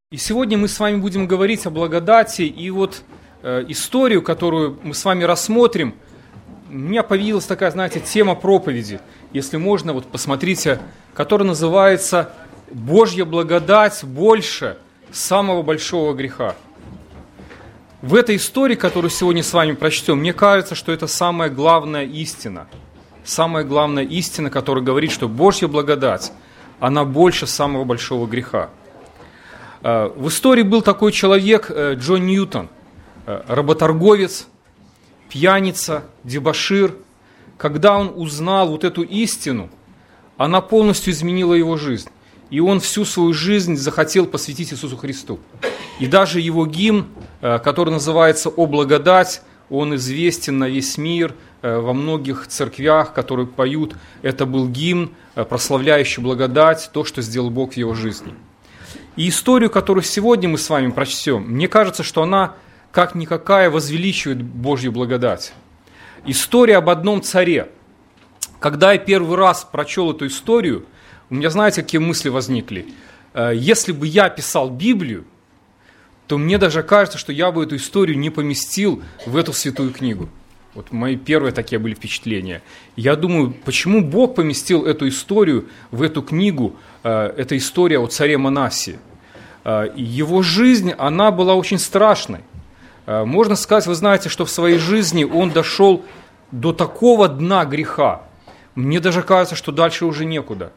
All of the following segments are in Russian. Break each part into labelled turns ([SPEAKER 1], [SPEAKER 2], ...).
[SPEAKER 1] И сегодня мы с вами будем говорить о благодати, и вот историю, которую мы с вами рассмотрим, у меня появилась такая, знаете, тема проповеди, если можно, вот посмотрите, которая называется «Божья благодать больше самого большого греха». В этой истории, которую сегодня с вами прочтем, мне кажется, что это самая главная истина, которая говорит, что Божья благодать, она больше самого большого греха. В истории был такой человек Джон Ньютон, работорговец, пьяница, дебошир. Когда он узнал вот эту истину, она полностью изменила его жизнь. И он всю свою жизнь захотел посвятить Иисусу Христу. И даже его гимн, который называется «О благодать», он известен на весь мир, во многих церквях, которые поют. Это был гимн, прославляющий благодать, то, что сделал Бог в его жизни. И историю, которую сегодня мы с вами прочтем, мне кажется, что она, как никакая, возвеличивает Божью благодать. История об одном царе. Когда я первый раз прочел эту историю, у меня, знаете, какие мысли возникли? Если бы я писал Библию, то мне даже кажется, что я бы эту историю не поместил в эту святую книгу. Вот мои первые такие были впечатления. Я думаю, почему Бог поместил эту историю в эту книгу? Это история о царе Манассии. Его жизнь, она была очень страшной. Можно сказать, вы знаете, что в своей жизни он дошел до такого дна греха. Мне даже кажется, что дальше уже некуда.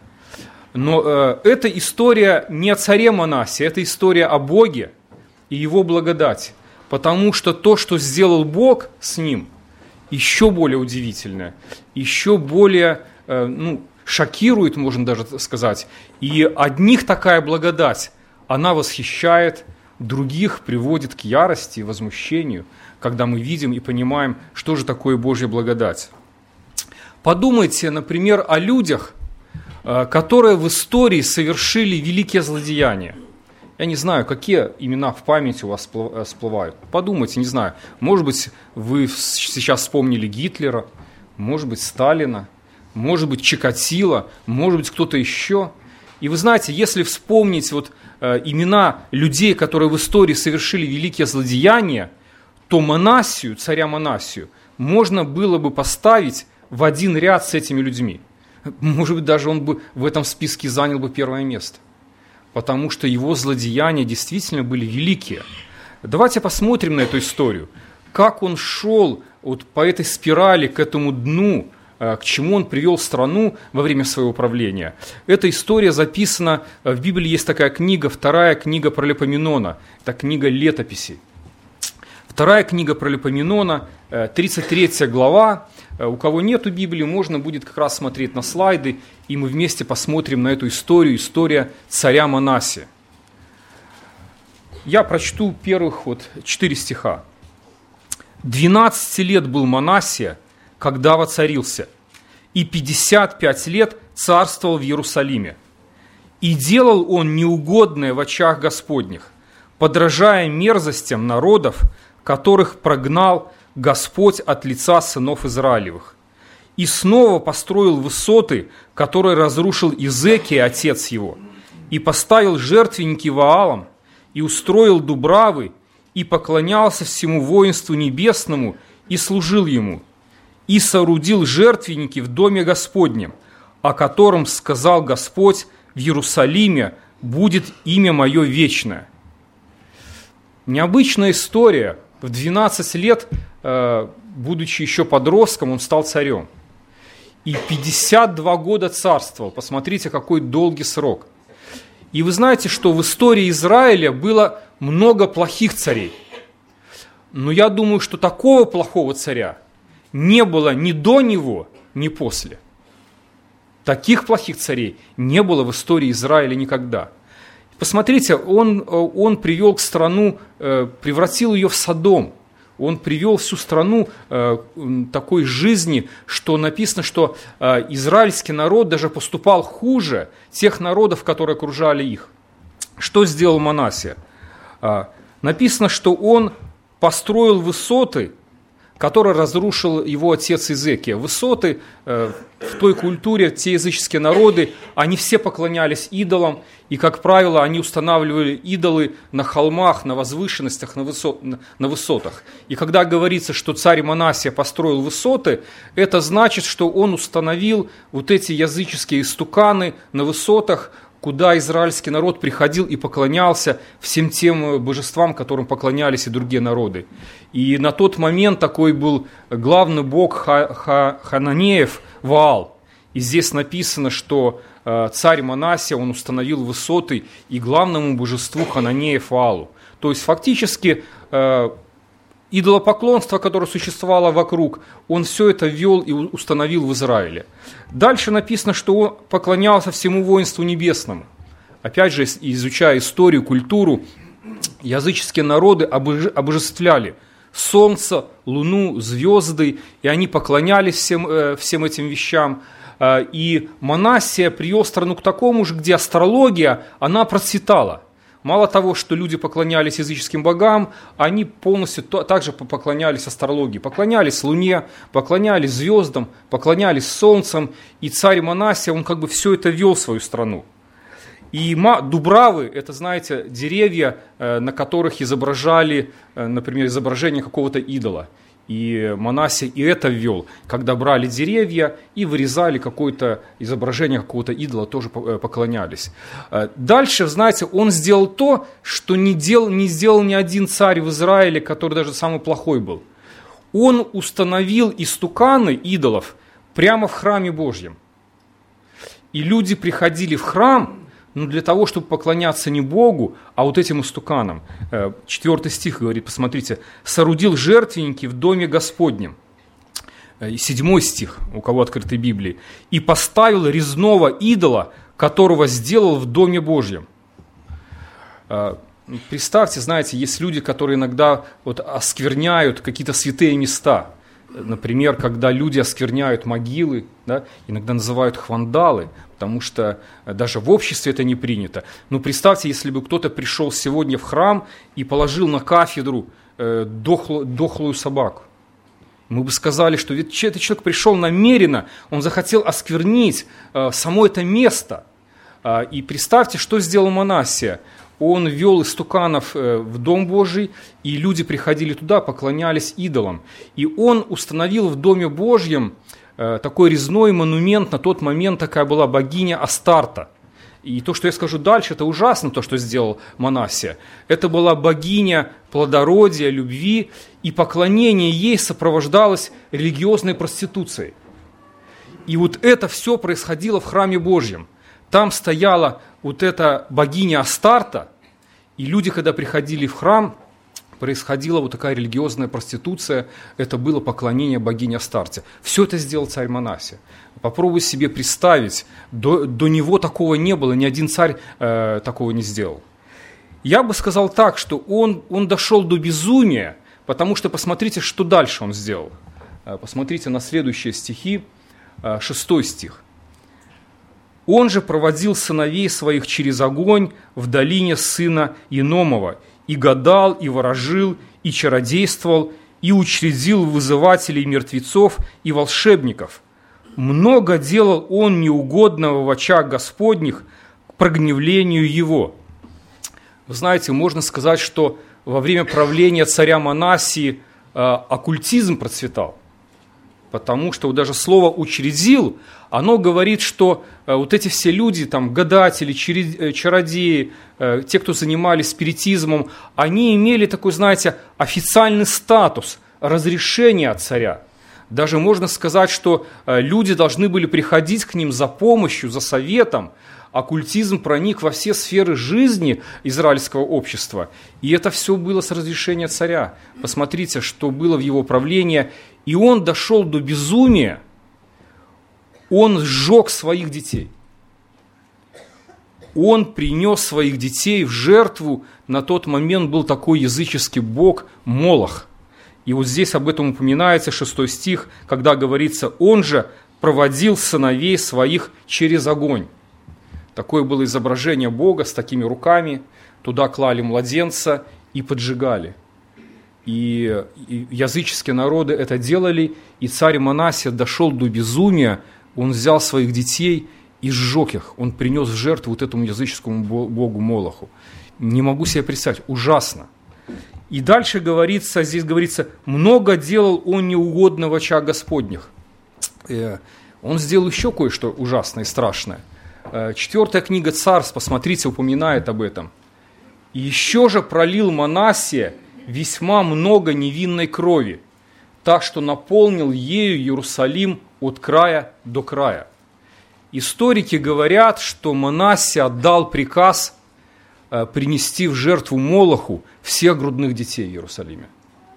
[SPEAKER 1] Но эта история не о царе Манассии, это история о Боге и Его благодати. Потому что то, что сделал Бог с ним, еще более удивительное, еще более шокирует, можно даже сказать. И одних такая благодать, она восхищает, других приводит к ярости и возмущению, когда мы видим и понимаем, что же такое Божья благодать. Подумайте, например, о людях, которые в истории совершили великие злодеяния. Я не знаю, какие имена в памяти у вас всплывают. Подумайте, не знаю, может быть, вы сейчас вспомнили Гитлера, может быть, Сталина, может быть, Чикатило, может быть, кто-то еще. И вы знаете, если вспомнить имена людей, которые в истории совершили великие злодеяния, то Манассию, царя Манассию, можно было бы поставить в один ряд с этими людьми. Может быть, даже он бы в этом списке занял бы первое место. Потому что его злодеяния действительно были великие. Давайте посмотрим на эту историю. Как он шел по этой спирали к этому дну, к чему он привел страну во время своего правления. Эта история записана, в Библии есть такая книга, вторая книга Паралипоменона, это книга летописей. Вторая книга Паралипоменона, 33 глава. У кого нету Библии, можно будет как раз смотреть на слайды, и мы вместе посмотрим на эту историю, история царя Манассии. Я прочту первых 4 стиха. 12 лет был Манассия, когда воцарился, и 55 лет царствовал в Иерусалиме. И делал он неугодное в очах Господних, подражая мерзостям народов, которых прогнал Господь от лица сынов Израилевых. И снова построил высоты, которые разрушил Изекия, отец его, и поставил жертвенники Ваалам, и устроил дубравы, и поклонялся всему воинству небесному, и служил ему, и соорудил жертвенники в доме Господнем, о котором сказал Господь: в Иерусалиме будет имя мое вечное. Необычная история. В 12 лет, будучи еще подростком, он стал царем. И 52 года царствовал. Посмотрите, какой долгий срок. И вы знаете, что в истории Израиля было много плохих царей. Но я думаю, что такого плохого царя не было ни до него, ни после. Таких плохих царей не было в истории Израиля никогда. Посмотрите, он привел к страну, превратил ее в Содом. Он привел всю страну такой жизни, что написано, что израильский народ даже поступал хуже тех народов, которые окружали их. Что сделал Манассия? Написано, что он построил высоты, который разрушил его отец Иезекия. Высоты в той культуре, те языческие народы, они все поклонялись идолам, и, как правило, они устанавливали идолы на холмах, на возвышенностях, на высотах. И когда говорится, что царь Манасия построил высоты, это значит, что он установил вот эти языческие истуканы на высотах, куда израильский народ приходил и поклонялся всем тем божествам, которым поклонялись и другие народы. И на тот момент такой был главный бог хананеев Ваал. И здесь написано, что царь Манасия, он установил высоты и главному божеству хананеев Ваалу. То есть фактически идолопоклонство, которое существовало вокруг, он все это ввел и установил в Израиле. Дальше написано, что он поклонялся всему воинству небесному. Опять же, изучая историю, культуру, языческие народы обожествляли солнце, луну, звезды, и они поклонялись всем этим вещам. И Манасия привел страну к такому же, где астрология, она процветала. Мало того, что люди поклонялись языческим богам, они полностью также поклонялись астрологии, поклонялись Луне, поклонялись звездам, поклонялись солнцам, и царь Манасия, он как бы все это вел в свою страну. И дубравы, это, знаете, деревья, на которых изображали, например, изображение какого-то идола. И Манасия и это ввел, когда брали деревья и вырезали какое-то изображение какого-то идола, тоже поклонялись. Дальше, знаете, он сделал то, что не сделал ни один царь в Израиле, который даже самый плохой был. Он установил истуканы идолов прямо в храме Божьем. И люди приходили в храм, для того, чтобы поклоняться не Богу, а вот этим истуканам. 4 стих говорит, посмотрите, «Соорудил жертвенники в доме Господнем». 7 стих, у кого открыты Библии, «И поставил резного идола, которого сделал в доме Божьем». Представьте, знаете, есть люди, которые иногда оскверняют какие-то святые места. Например, когда люди оскверняют могилы, да, иногда называют их вандалы, потому что даже в обществе это не принято. Но представьте, если бы кто-то пришел сегодня в храм и положил на кафедру дохлую собаку. Мы бы сказали, что ведь этот человек пришел намеренно, он захотел осквернить само это место. И представьте, что сделал Манасия. Он ввел истуканов в Дом Божий, и люди приходили туда, поклонялись идолам. И он установил в Доме Божьем такой резной монумент, на тот момент такая была богиня Астарта. И то, что я скажу дальше, это ужасно, то, что сделал Манасия. Это была богиня плодородия, любви, и поклонение ей сопровождалось религиозной проституцией. И вот это все происходило в храме Божьем. Там стояла вот эта богиня Астарта, и люди, когда приходили в храм, происходила вот такая религиозная проституция, это было поклонение богине Астарте. Все это сделал царь Манасия. Попробуй себе представить, до него такого не было, ни один царь такого не сделал. Я бы сказал так, что он дошел до безумия, потому что посмотрите, что дальше он сделал. Посмотрите на следующие стихи, 6 стих. «Он же проводил сыновей своих через огонь в долине сына Иномова, и гадал, и ворожил, и чародействовал, и учредил вызывателей мертвецов и волшебников. Много делал он неугодного в очах Господних к прогневлению его». Вы знаете, можно сказать, что во время правления царя Манасии оккультизм процветал. Потому что даже слово «учредил», оно говорит, что вот эти все люди, там, гадатели, чародеи, те, кто занимались спиритизмом, они имели такой, знаете, официальный статус, разрешение от царя. Даже можно сказать, что люди должны были приходить к ним за помощью, за советом. Оккультизм проник во все сферы жизни израильского общества. И это все было с разрешения царя. Посмотрите, что было в его правлении. И он дошел до безумия. Он сжег своих детей. Он принес своих детей в жертву. На тот момент был такой языческий бог Молох. И вот здесь об этом упоминается 6 стих, когда говорится: «Он же проводил сыновей своих через огонь». Такое было изображение Бога с такими руками. Туда клали младенца и поджигали. и языческие народы это делали, и царь Манасия дошел до безумия, он взял своих детей и сжег их, он принес в жертву вот этому языческому богу Молоху. Не могу себе представить, ужасно. И дальше говорится, здесь говорится, много делал он неугодно в очах Господних. Он сделал еще кое-что ужасное и страшное. 4 книга Царств, посмотрите, упоминает об этом. «И еще же пролил Манассия весьма много невинной крови, так что наполнил ею Иерусалим от края до края». Историки говорят, что Манассия отдал приказ принести в жертву Молоху всех грудных детей в Иерусалиме.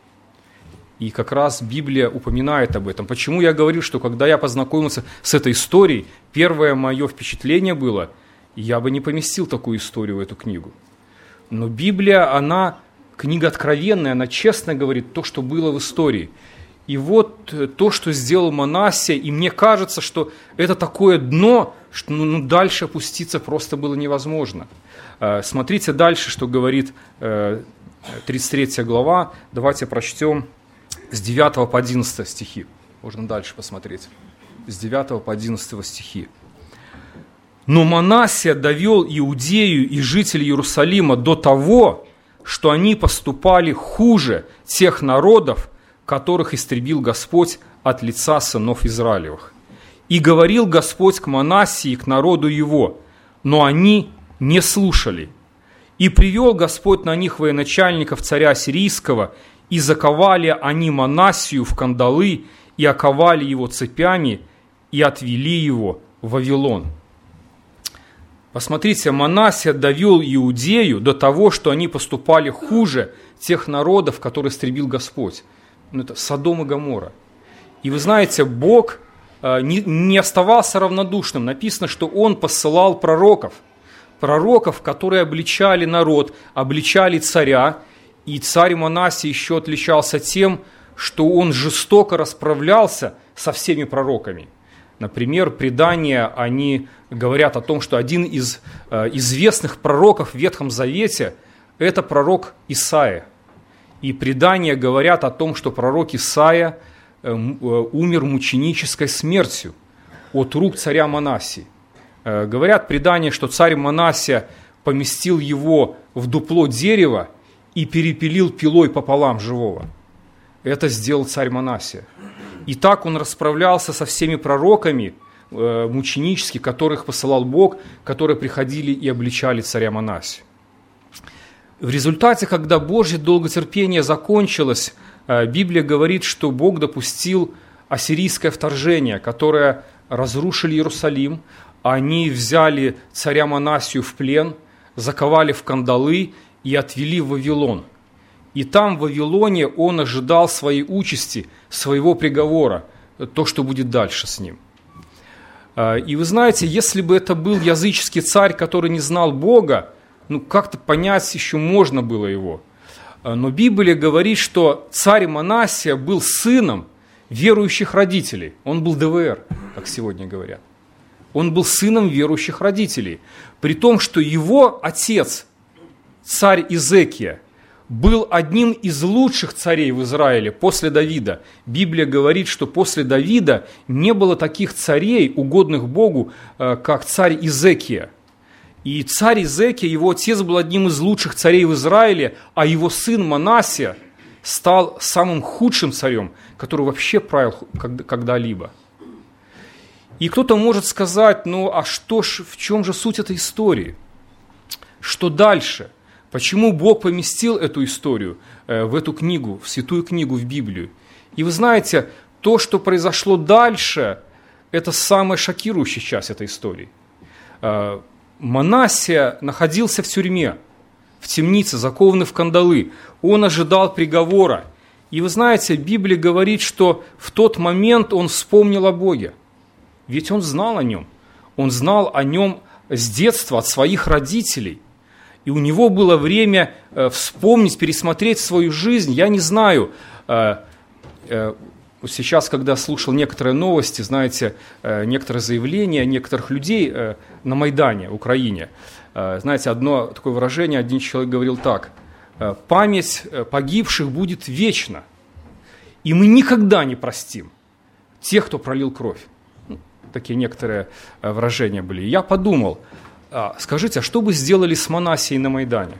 [SPEAKER 1] И как раз Библия упоминает об этом. Почему я говорю, что когда я познакомился с этой историей, первое мое впечатление было, я бы не поместил такую историю в эту книгу. Но Библия, она книга откровенная, она честно говорит то, что было в истории. И вот то, что сделал Манассия, и мне кажется, что это такое дно, что дальше опуститься просто было невозможно. Смотрите дальше, что говорит 33 глава. Давайте прочтем с 9 по 11 стихи. Можно дальше посмотреть. С 9 по 11 стихи. «Но Манассия довел Иудею и жителей Иерусалима до того, что они поступали хуже тех народов, которых истребил Господь от лица сынов Израилевых. И говорил Господь к Манассии и к народу его, но они не слушали. И привел Господь на них военачальников царя Сирийского, и заковали они Манассию в кандалы, и оковали его цепями, и отвели его в Вавилон». Посмотрите, Манассия довел Иудею до того, что они поступали хуже тех народов, которые истребил Господь. Это Содом и Гоморра. И вы знаете, Бог не оставался равнодушным. Написано, что Он посылал пророков, которые обличали народ, обличали царя. И царь Манассия еще отличался тем, что он жестоко расправлялся со всеми пророками. Например, предания, они говорят о том, что один из известных пророков в Ветхом Завете – это пророк Исаия. И предания говорят о том, что пророк Исаия умер мученической смертью от рук царя Манассии. Говорят предания, что царь Манассия поместил его в дупло дерева и перепилил пилой пополам живого. Это сделал царь Манассия. И так он расправлялся со всеми пророками мученически, которых посылал Бог, которые приходили и обличали царя Манассию. В результате, когда Божье долготерпение закончилось, Библия говорит, что Бог допустил ассирийское вторжение, которое разрушили Иерусалим. Они взяли царя Манассию в плен, заковали в кандалы и отвели в Вавилон. И там, в Вавилоне, он ожидал своей участи, своего приговора, то, что будет дальше с ним. И вы знаете, если бы это был языческий царь, который не знал Бога, как-то понять еще можно было его. Но Библия говорит, что царь Манассия был сыном верующих родителей. Он был ДВР, как сегодня говорят. Он был сыном верующих родителей. При том, что его отец, царь Изекия, был одним из лучших царей в Израиле после Давида. Библия говорит, что после Давида не было таких царей, угодных Богу, как царь Изекия. И царь Изекия, его отец был одним из лучших царей в Израиле, а его сын Манассия стал самым худшим царем, который вообще правил когда-либо. И кто-то может сказать, в чем же суть этой истории? Что дальше? Почему Бог поместил эту историю в эту книгу, в святую книгу, в Библию? И вы знаете, то, что произошло дальше, это самая шокирующая часть этой истории. Манассия находился в тюрьме, в темнице, закованный в кандалы. Он ожидал приговора. И вы знаете, Библия говорит, что в тот момент он вспомнил о Боге. Ведь он знал о нем. Он знал о нем с детства, от своих родителей. И у него было время вспомнить, пересмотреть свою жизнь. Я не знаю, сейчас, когда слушал некоторые новости, знаете, некоторые заявления некоторых людей на Майдане, в Украине, знаете, одно такое выражение, один человек говорил так: память погибших будет вечна. И мы никогда не простим тех, кто пролил кровь. Такие некоторые выражения были. Я подумал, скажите, а что бы сделали с Манассией на Майдане?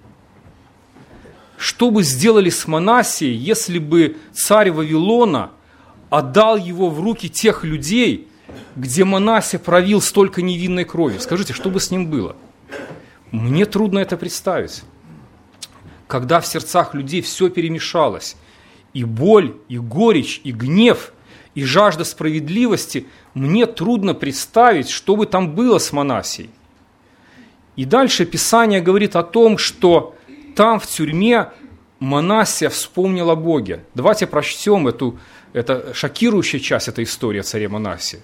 [SPEAKER 1] Что бы сделали с Манассией, если бы царь Вавилона отдал его в руки тех людей, где Манассия пролил столько невинной крови? Скажите, что бы с ним было? Мне трудно это представить. Когда в сердцах людей все перемешалось, и боль, и горечь, и гнев, и жажда справедливости, мне трудно представить, что бы там было с Манассией. И дальше Писание говорит о том, что там в тюрьме Манассия вспомнил о Боге. Давайте прочтем это шокирующая часть этой истории о царе Манассии.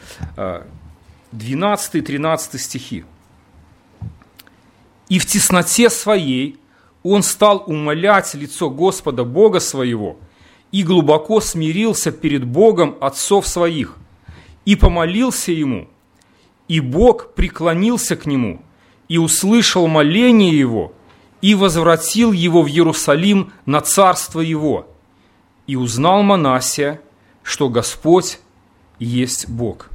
[SPEAKER 1] 12 и 13 стихи. «И в тесноте своей он стал умолять лицо Господа Бога своего, и глубоко смирился перед Богом отцов своих, и помолился ему, и Бог преклонился к нему, и услышал моление его, и возвратил его в Иерусалим на царство его. И узнал Манассия, что Господь есть Бог».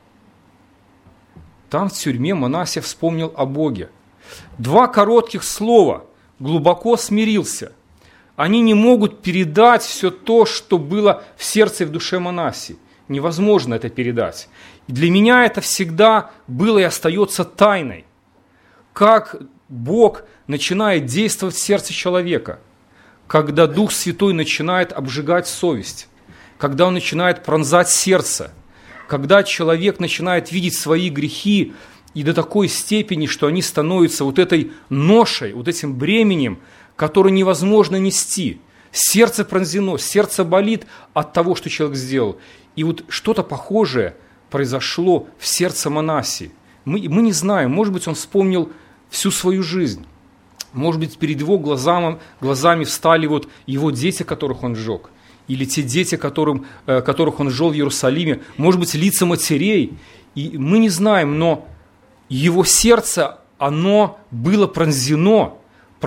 [SPEAKER 1] Там в тюрьме Манассия вспомнил о Боге. 2 коротких слова: «глубоко смирился». Они не могут передать все то, что было в сердце и в душе Манассии. Невозможно это передать. И для меня это всегда было и остается тайной. Как Бог начинает действовать в сердце человека, когда Дух Святой начинает обжигать совесть, когда Он начинает пронзать сердце, когда человек начинает видеть свои грехи и до такой степени, что они становятся вот этой ношей, вот этим бременем, которое невозможно нести. Сердце пронзено, сердце болит от того, что человек сделал. И вот что-то похожее произошло в сердце Манассии. Мы не знаем, может быть, он вспомнил всю свою жизнь. Может быть, перед его глазами встали вот его дети, которых он сжег. Или те дети, которых он сжег в Иерусалиме. Может быть, лица матерей. И мы не знаем, но его сердце, оно было пронзено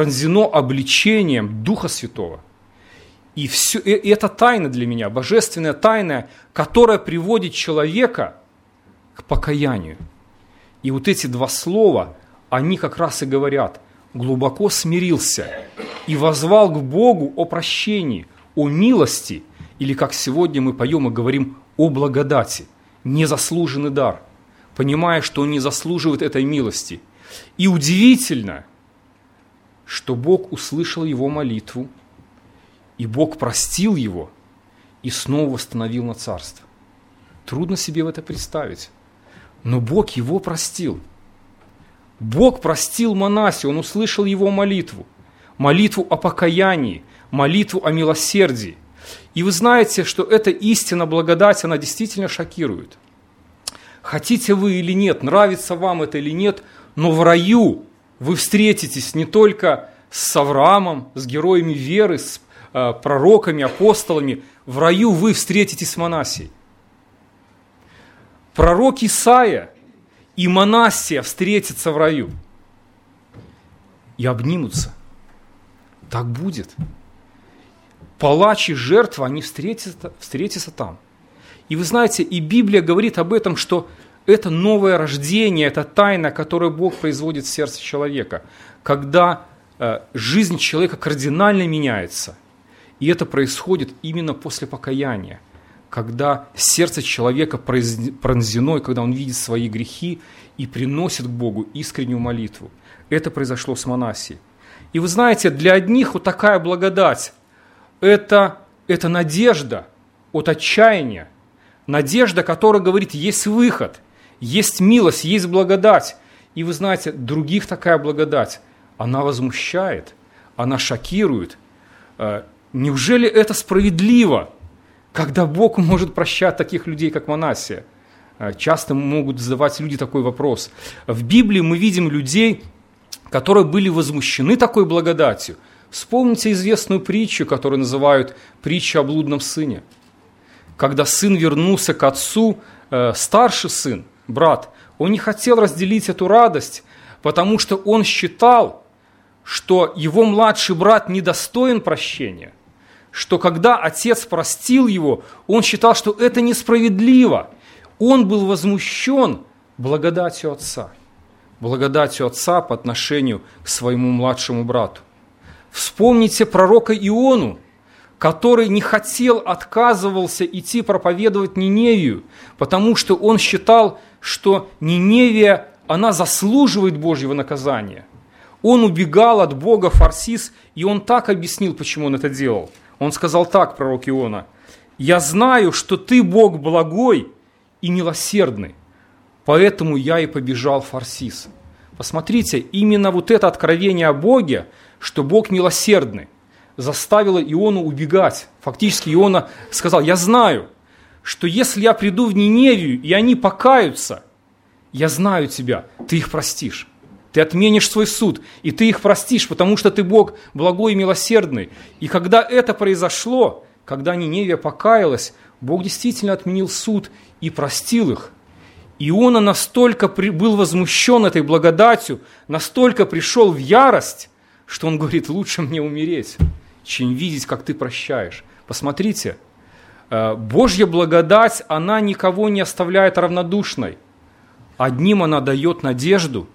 [SPEAKER 1] обличением Духа Святого. И это тайна для меня, божественная тайна, которая приводит человека к покаянию. И вот эти 2 слова, они как раз и говорят: глубоко смирился и воззвал к Богу о прощении, о милости, или, как сегодня мы поем и говорим, о благодати, незаслуженный дар, понимая, что он не заслуживает этой милости. И удивительно, что Бог услышал его молитву, и Бог простил его, и снова восстановил на царство. Трудно себе это представить, но Бог его простил. Бог простил Манассию, он услышал его молитву о покаянии, молитву о милосердии. И вы знаете, что эта истина благодати, она действительно шокирует. Хотите вы или нет, нравится вам это или нет, но в раю вы встретитесь не только с Авраамом, с героями веры, с пророками, апостолами. В раю вы встретитесь с Манассией. Пророк Исаия и Манассия встретятся в раю и обнимутся. Так будет. Палач и жертва, они встретятся там. И вы знаете, и Библия говорит об этом, что это новое рождение, это тайна, которую Бог производит в сердце человека, когда жизнь человека кардинально меняется. И это происходит именно после покаяния, когда сердце человека пронзено, и когда он видит свои грехи и приносит к Богу искреннюю молитву. Это произошло с Манассией. И вы знаете, для одних вот такая благодать – это надежда от отчаяния, надежда, которая говорит, есть выход, есть милость, есть благодать. И вы знаете, других такая благодать, она возмущает, она шокирует. Неужели это справедливо, когда Бог может прощать таких людей, как Манассия? Часто могут задавать люди такой вопрос. В Библии мы видим людей, которые были возмущены такой благодатью. Вспомните известную притчу, которую называют притча о блудном сыне. Когда сын вернулся к отцу, старший сын, брат, он не хотел разделить эту радость, потому что он считал, что его младший брат недостоин прощения, что когда отец простил его, он считал, что это несправедливо. Он был возмущен благодатью отца по отношению к своему младшему брату. Вспомните пророка Иону, который не хотел, отказывался идти проповедовать Ниневию, потому что он считал, что Ниневия, она заслуживает Божьего наказания. Он убегал от Бога в Тарсис, и он так объяснил, почему он это делал. Он сказал так, пророк Иона: «Я знаю, что ты Бог благой и милосердный, поэтому я и побежал в Тарсис». Посмотрите, именно вот это откровение о Боге, что Бог милосердный, заставило Иону убегать. Фактически Иона сказал: «Я знаю, что если я приду в Ниневию, и они покаются, я знаю тебя, ты их простишь. Ты отменишь свой суд, и ты их простишь, потому что ты Бог благой и милосердный». И когда это произошло, когда Ниневия покаялась, Бог действительно отменил суд и простил их. Иона настолько был возмущен этой благодатью, настолько пришел в ярость, что он говорит: лучше мне умереть, чем видеть, как ты прощаешь. Посмотрите, Божья благодать, она никого не оставляет равнодушной. Одним она дает надежду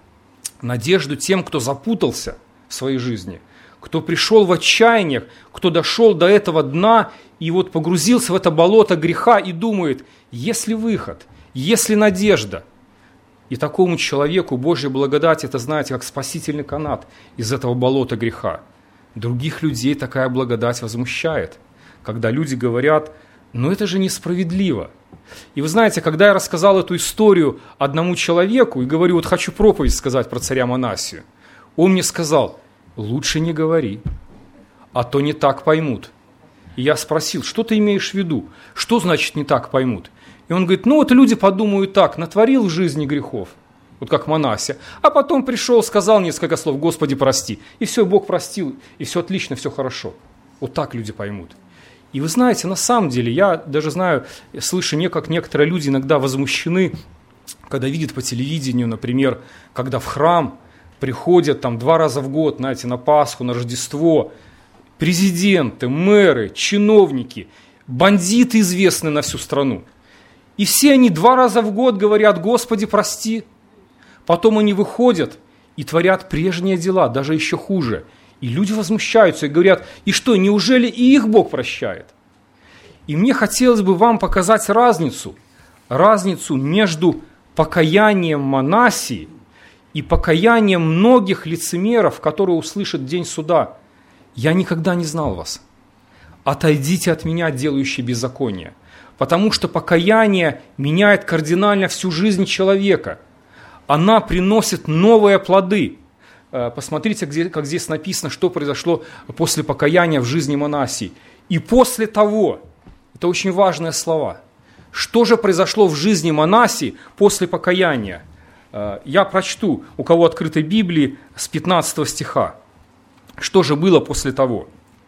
[SPEAKER 1] тем, кто запутался в своей жизни, кто пришел в отчаяние, кто дошел до этого дна и вот погрузился в это болото греха и думает: есть ли выход, есть ли надежда? И такому человеку Божья благодать, это, знаете, как спасительный канат из этого болота греха. Других людей такая благодать возмущает, когда люди говорят: но это же несправедливо. И вы знаете, когда я рассказал эту историю одному человеку и говорю: вот хочу проповедь сказать про царя Манассию, он мне сказал: лучше не говори, а то не так поймут. И я спросил: что ты имеешь в виду? Что значит не так поймут? И он говорит: ну вот люди подумают так, натворил в жизни грехов, вот как Манассия, а потом пришел, сказал несколько слов: Господи, прости, и все, Бог простил, и все отлично, все хорошо. Вот так люди поймут. И вы знаете, на самом деле, я даже знаю, слышу, как некоторые люди иногда возмущены, когда видят по телевидению, например, когда в храм приходят там 2 раза в год, знаете, на Пасху, на Рождество, президенты, мэры, чиновники, бандиты известные на всю страну. И все они 2 раза в год говорят: Господи, прости. Потом они выходят и творят прежние дела, даже еще хуже. И люди возмущаются и говорят: и что, неужели и их Бог прощает? И мне хотелось бы вам показать разницу между покаянием Манассии и покаянием многих лицемеров, которые услышат день суда: я никогда не знал вас. Отойдите от меня, делающие беззаконие. Потому что покаяние меняет кардинально всю жизнь человека. Она приносит новые плоды. Посмотрите, как здесь написано, что произошло после покаяния в жизни Манассии. И после того, это очень важные слова, что же произошло в жизни Манассии после покаяния? Я прочту, у кого открыта Библия, с 15 стиха. Что же было после того?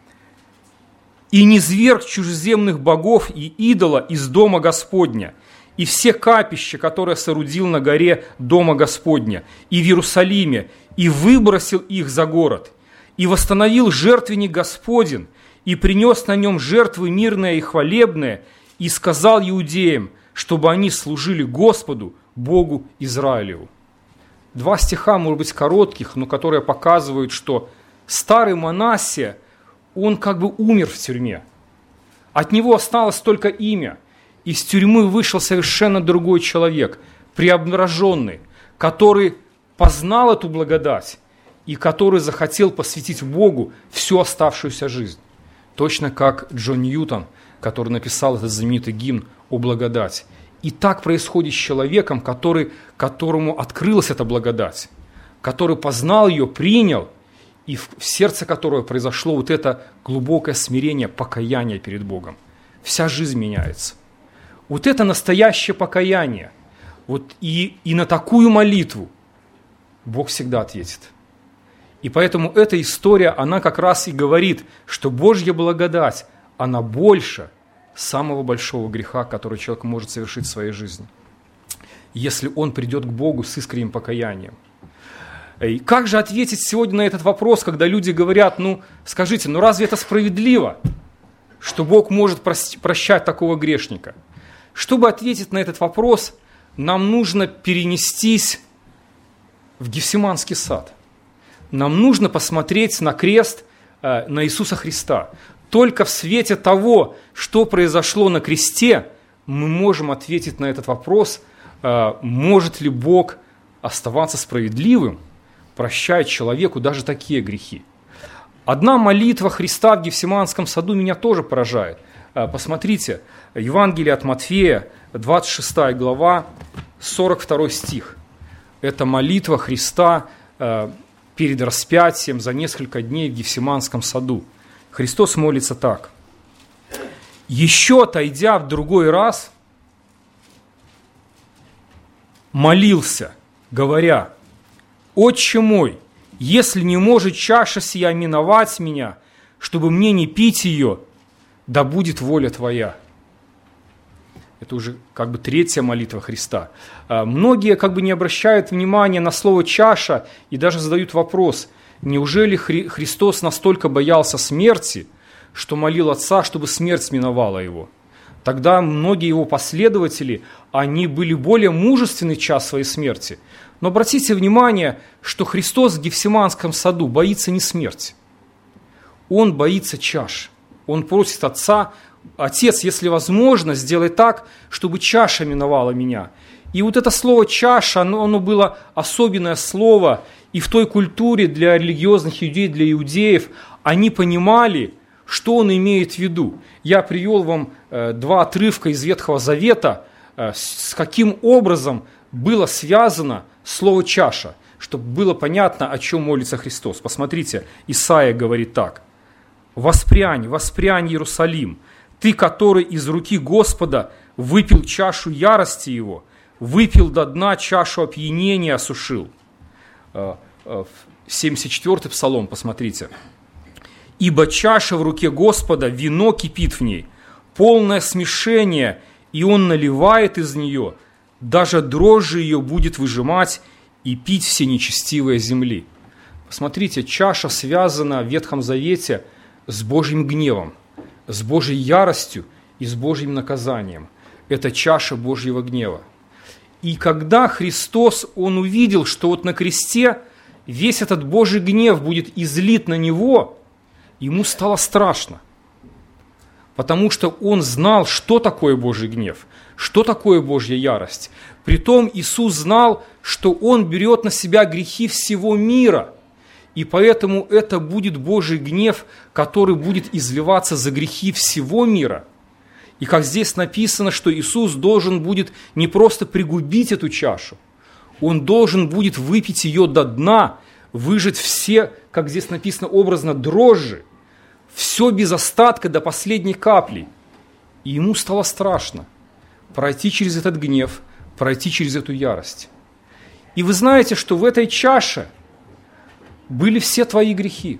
[SPEAKER 1] «И низвергг чужеземных богов и идола из дома Господня, и все капища, которые соорудил на горе дома Господня, и в Иерусалиме, и выбросил их за город, и восстановил жертвенник Господень, и принес на нем жертвы мирные и хвалебные, и сказал иудеям, чтобы они служили Господу, Богу Израилеву». 2 стиха, может быть, коротких, но которые показывают, что старый Манассия, он как бы умер в тюрьме. От него осталось только имя. Из тюрьмы вышел совершенно другой человек, преображенный, который познал эту благодать и который захотел посвятить Богу всю оставшуюся жизнь. Точно как Джон Ньютон, который написал этот знаменитый гимн о благодати. И так происходит с человеком, которому открылась эта благодать, который познал ее, принял, и в сердце которого произошло вот это глубокое смирение, покаяние перед Богом. Вся жизнь меняется. Вот это настоящее покаяние. Вот и на такую молитву Бог всегда ответит. И поэтому эта история, она как раз и говорит, что Божья благодать, она больше самого большого греха, который человек может совершить в своей жизни, если он придет к Богу с искренним покаянием. И как же ответить сегодня на этот вопрос, когда люди говорят, скажите, разве это справедливо, что Бог может прощать такого грешника? Чтобы ответить на этот вопрос, нам нужно перенестись в Гефсиманский сад. Нам нужно посмотреть на крест, на Иисуса Христа. Только в свете того, что произошло на кресте, мы можем ответить на этот вопрос, может ли Бог оставаться справедливым, прощая человеку даже такие грехи. Одна молитва Христа в Гефсиманском саду меня тоже поражает. Посмотрите, Евангелие от Матфея, 26 глава, 42 стих. Это молитва Христа перед распятием за несколько дней в Гефсиманском саду. Христос молится так. «Еще отойдя в другой раз, молился, говоря: Отче мой, если не может чаша сия миновать меня, чтобы мне не пить ее, да будет воля Твоя». Это уже третья молитва Христа. Многие не обращают внимания на слово «чаша» и даже задают вопрос, неужели Христос настолько боялся смерти, что молил Отца, чтобы смерть миновала Его? Тогда многие Его последователи, они были более мужественны в час своей смерти. Но обратите внимание, что Христос в Гефсиманском саду боится не смерти. Он боится чаш. Он просит Отца: Отец, если возможно, сделай так, чтобы чаша миновала меня. И вот это слово «чаша», оно было особенное слово, и в той культуре для религиозных людей, для иудеев, они понимали, что он имеет в виду. Я привел вам два отрывка из Ветхого Завета, с каким образом было связано слово «чаша», чтобы было понятно, о чем молится Христос. Посмотрите, Исаия говорит так: «Воспрянь, воспрянь, Иерусалим, ты, который из руки Господа выпил чашу ярости Его, выпил до дна чашу опьянения, осушил». 74-й псалом, посмотрите. «Ибо чаша в руке Господа, вино кипит в ней, полное смешение, и Он наливает из нее, даже дрожжи ее будет выжимать и пить все нечестивые земли». Посмотрите, чаша связана в Ветхом Завете с Божьим гневом, с Божьей яростью и с Божьим наказанием. Это чаша Божьего гнева. И когда Христос, Он увидел, что вот на кресте весь этот Божий гнев будет излит на Него, Ему стало страшно. Потому что Он знал, что такое Божий гнев, что такое Божья ярость. Притом Иисус знал, что Он берет на себя грехи всего мира. И поэтому это будет Божий гнев, который будет изливаться за грехи всего мира. И как здесь написано, что Иисус должен будет не просто пригубить эту чашу, Он должен будет выпить ее до дна, выжать все, как здесь написано образно, дрожжи, все без остатка до последней капли. И Ему стало страшно пройти через этот гнев, пройти через эту ярость. И вы знаете, что в этой чаше были все твои грехи.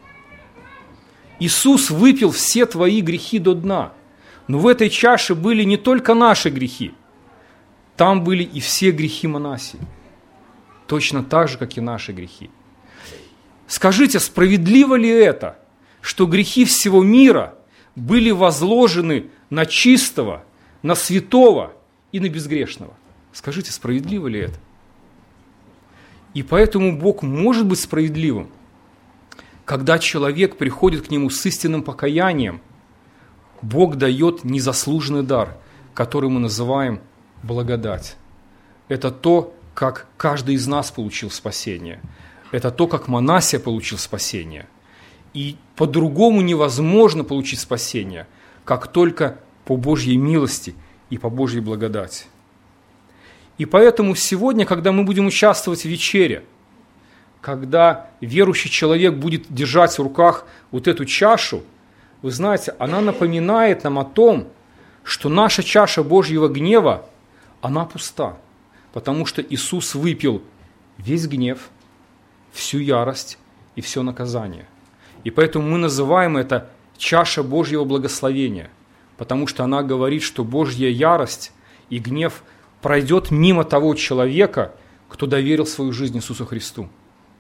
[SPEAKER 1] Иисус выпил все твои грехи до дна. Но в этой чаше были не только наши грехи, там были и все грехи Манассии. Точно так же, как и наши грехи. Скажите, справедливо ли это, что грехи всего мира были возложены на чистого, на святого и на безгрешного? Скажите, справедливо ли это? И поэтому Бог может быть справедливым, когда человек приходит к Нему с истинным покаянием. Бог дает незаслуженный дар, который мы называем благодать. Это то, как каждый из нас получил спасение. Это то, как Манассия получил спасение. И по-другому невозможно получить спасение, как только по Божьей милости и по Божьей благодати. И поэтому сегодня, когда мы будем участвовать в вечере, когда верующий человек будет держать в руках вот эту чашу, вы знаете, она напоминает нам о том, что наша чаша Божьего гнева, она пуста, потому что Иисус выпил весь гнев, всю ярость и все наказание. И поэтому мы называем это чаша Божьего благословения, потому что она говорит, что Божья ярость и гнев пройдет мимо того человека, кто доверил свою жизнь Иисусу Христу.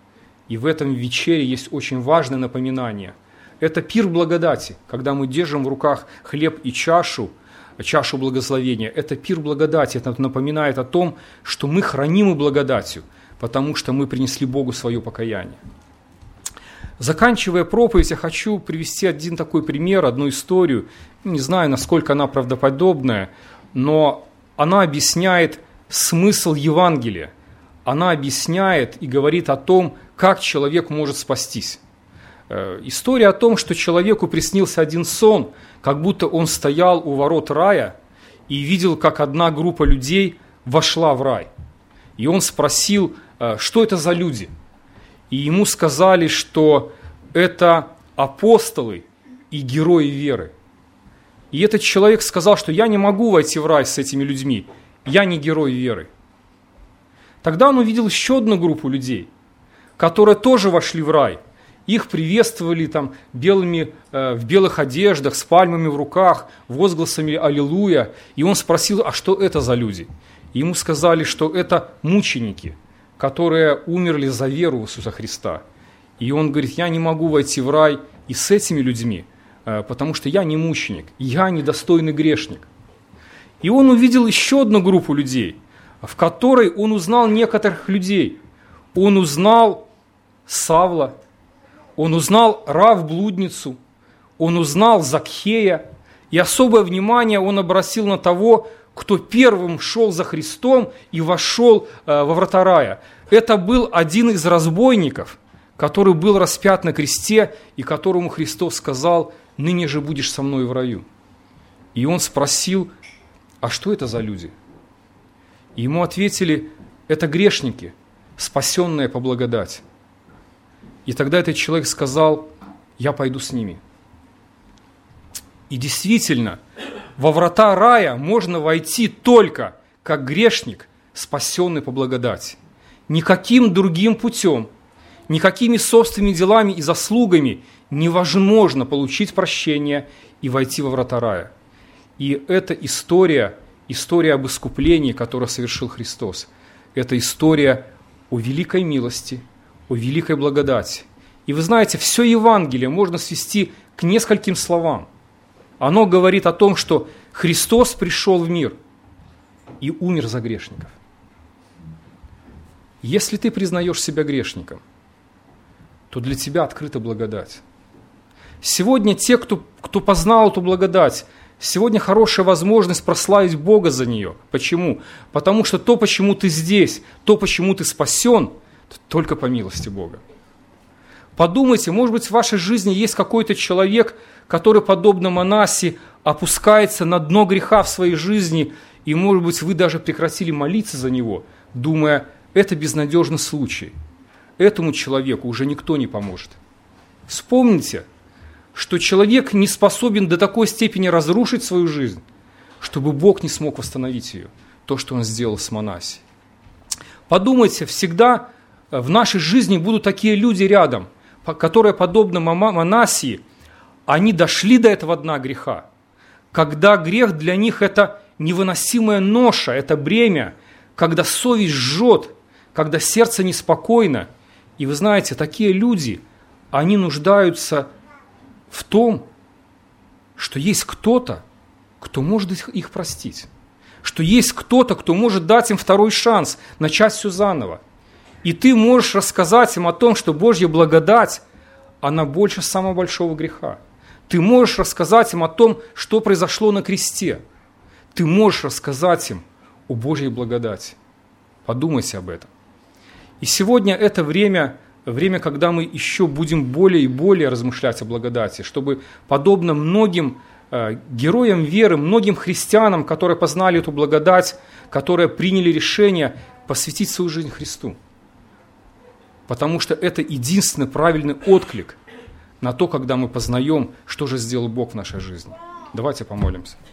[SPEAKER 1] И в этом вечере есть очень важное напоминание. Это пир благодати, когда мы держим в руках хлеб и чашу благословения. Это пир благодати, это напоминает о том, что мы хранимы благодатью, потому что мы принесли Богу свое покаяние. Заканчивая проповедь, я хочу привести один такой пример, одну историю. Не знаю, насколько она правдоподобная, но она объясняет смысл Евангелия. Она объясняет и говорит о том, как человек может спастись. История о том, что человеку приснился один сон, как будто он стоял у ворот рая и видел, как одна группа людей вошла в рай. И он спросил, что это за люди. И ему сказали, что это апостолы и герои веры. И этот человек сказал, что я не могу войти в рай с этими людьми, я не герой веры. Тогда он увидел еще одну группу людей, которые тоже вошли в рай. Их приветствовали там в белых одеждах, с пальмами в руках, возгласами «Аллилуйя». И он спросил, а что это за люди? И ему сказали, что это мученики, которые умерли за веру в Иисуса Христа. И он говорит, я не могу войти в рай и с этими людьми, потому что я не мученик, я недостойный грешник. И он увидел еще одну группу людей, в которой он узнал некоторых людей. Он узнал Савла, он узнал Рав-блудницу, он узнал Закхея, и особое внимание он обратил на того, кто первым шел за Христом и вошел во врата рая. Это был один из разбойников, который был распят на кресте, и которому Христос сказал, «Ныне же будешь со мной в раю». И он спросил, а что это за люди? И ему ответили, это грешники, спасенные по благодати. И тогда этот человек сказал, я пойду с ними. И действительно, во врата рая можно войти только как грешник, спасенный по благодати. Никаким другим путем, никакими собственными делами и заслугами невозможно получить прощение и войти во врата рая. И это история об искуплении, которую совершил Христос. Это история о великой милости, о великой благодати. И вы знаете, все Евангелие можно свести к нескольким словам. Оно говорит о том, что Христос пришел в мир и умер за грешников. Если ты признаешь себя грешником, то для тебя открыта благодать. Сегодня те, кто познал эту благодать, сегодня хорошая возможность прославить Бога за нее. Почему? Потому что то, почему ты здесь, то, почему ты спасен, только по милости Бога. Подумайте, может быть, в вашей жизни есть какой-то человек, который, подобно Манасе, опускается на дно греха в своей жизни, и, может быть, вы даже прекратили молиться за него, думая, это безнадежный случай. Этому человеку уже никто не поможет. Вспомните, что человек не способен до такой степени разрушить свою жизнь, чтобы Бог не смог восстановить ее, то, что Он сделал с Манассей. Подумайте, всегда в нашей жизни будут такие люди рядом, которые, подобно Манассии, они дошли до этого дна греха, когда грех для них – это невыносимая ноша, это бремя, когда совесть жжет, когда сердце неспокойно. И вы знаете, такие люди, они нуждаются в том, что есть кто-то, кто может их простить, что есть кто-то, кто может дать им второй шанс, начать все заново. И ты можешь рассказать им о том, что Божья благодать, она больше самого большого греха. Ты можешь рассказать им о том, что произошло на кресте. Ты можешь рассказать им о Божьей благодати. Подумайте об этом. И сегодня это время, когда мы еще будем более и более размышлять о благодати, чтобы, подобно многим героям веры, многим христианам, которые познали эту благодать, которые приняли решение посвятить свою жизнь Христу. Потому что это единственный правильный отклик на то, когда мы познаем, что же сделал Бог в нашей жизни. Давайте помолимся.